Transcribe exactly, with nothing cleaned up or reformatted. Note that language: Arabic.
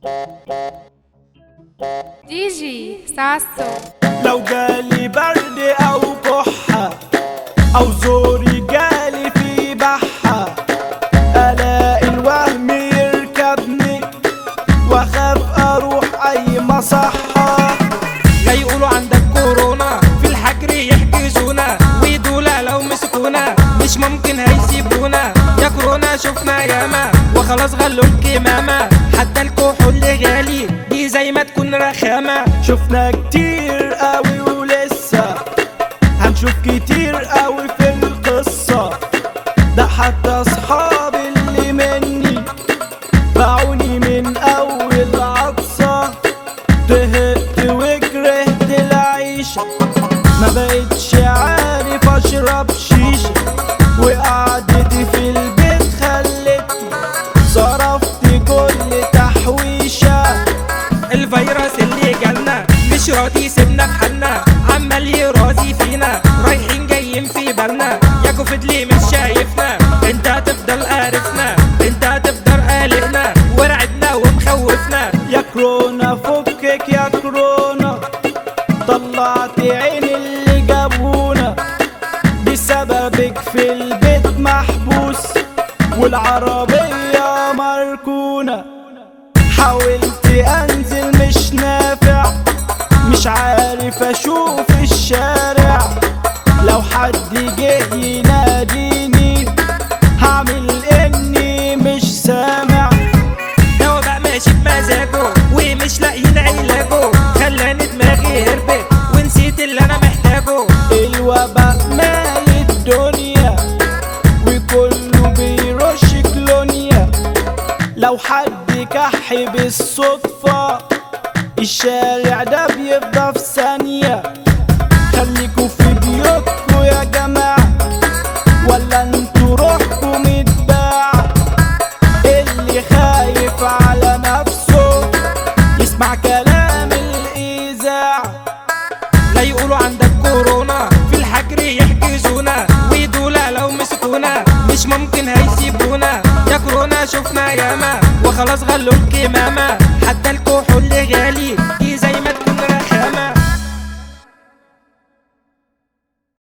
دي جي ساسو. لو جالي برد او كحة او زوري جالي في بحة، الاقي الوهم يركبني واخاف اروح اي مصحة. لا يقولوا عندك كورونا في الحجر يحجزونا، ويدولا لو مسكونا مش ممكن هيسيبونا. يا كورونا شفنا ياما وخلاص غلوا الكمامة، حتى الكحول غالي دي زي ما تكون رخامة. شفنا كتير قوي ولسه هنشوف كتير قوي في القصة، ده حتى اصحابي اللي مني باعوني من اول عطسة. طهقت وكرهت العيشة، ما بقتش عارف اشرب شيشة، وقعدتي في البيت خلتني صرفت كل تحويشة. الفيروس اللي جالنا مش راضي يسيبنا في حالنا، عمال يرازي فينا رايحين جايين في بالنا. يا كوفيد ليه مش شايفنا؟ انت هتفضل قارفنا، انت هتفضل قلقنا ورعبنا ومخوفنا. يا كورونا فكك يا كورونا، طلعت عين اللي جابونا، بسببك في البيت محبوس والعربية مركونة. حاولت انزل مش نافع، مش عارف اشوف الشارع، لو حد جه يناديني هعمل اني مش سامع. ده وبقى ماشي بمزاجه ومش لاقيين علاجه، خلاني دماغي هربت ونسيت اللي انا محتاجه. الوباء مالي الدنيا وكله بيرش كلونيا، لو حد كح بالصدفة الشارع ده بيفضى في ثانية. خليكوا في بيوتكوا يا جماعة، ولا انتوا روحكوا متباع. اللي خايف على نفسه يسمع كلام الإذاعة. لا يقولوا عندك كورونا في الحجر يحجزونا، ويدولا لو مسكونا مش ممكن هيسيبونا. يا كورونا شفنا ياما وخلاص غلوا الكمامة، حتى الكحول غالي